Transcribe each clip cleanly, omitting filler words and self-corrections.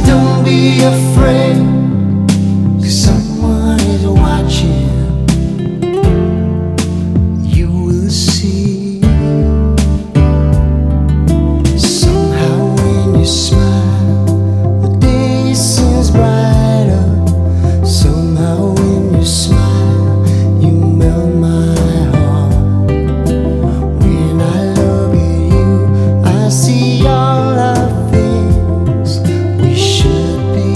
Just don't be afraid, 'cause someone is watching. You will see. Somehow when you smile, the day seems brighter. Somehow when you smile, you melt my heart. When I look at you, I see all the things we should be.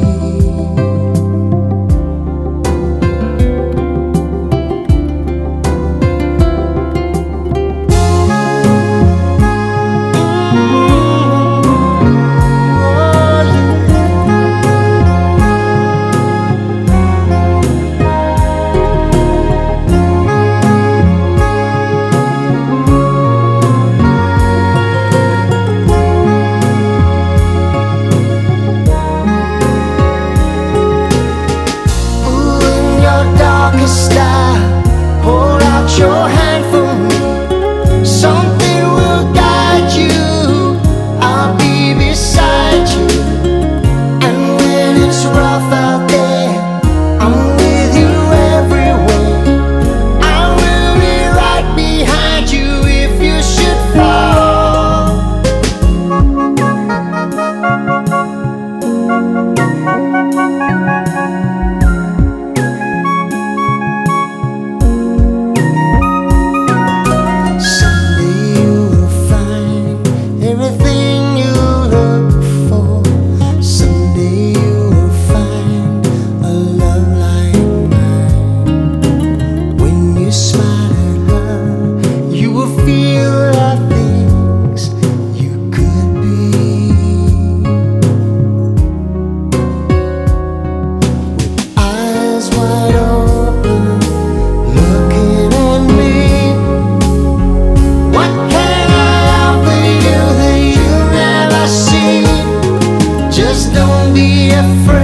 Darkest star, hold out your hand for me. Something will guide you, I'll be beside you. And when it's rough out there, I'm with you everywhere. I will be right behind you if you should fall. Just don't be afraid.